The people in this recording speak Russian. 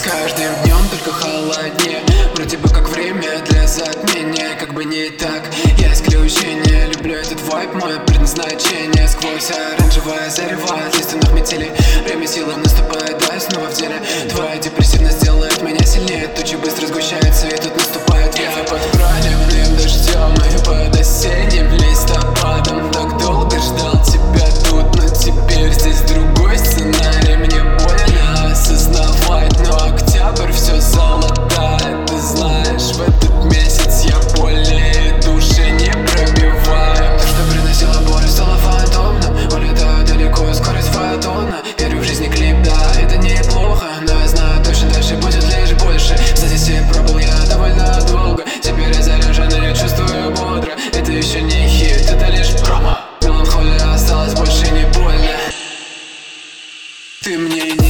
каждым днем только холоднее. Вроде бы как время для затмения, как бы не так. Я исключение, люблю этот вайб, мое предназначение. Сквозь оранжевое зарево от лиственных метелей время силам наступает, да, и снова в деле. Твоя депрессивность делает меня сильнее. Тучи быстро сгущаются, и тут наступает я под проливным дождем и под осенним листопадом. Так долго ждал тебя тут, но теперь здесь другой сценарий. Мне больно осознавать, но октябрь все золотает. Ты знаешь, в этот месяц я более души не пробиваю. То, что приносило боль, стало фантомным. Улетаю далеко, скорость фотона. Верю в жизни клип, да, это неплохо, но я знаю точно, дальше будет лишь больше. Здесь и пробыл я довольно долго. Теперь я заряжен и я чувствую бодро. Это еще не хит, это лишь промо. Меланхолия осталась, больше не больно. Ты мне не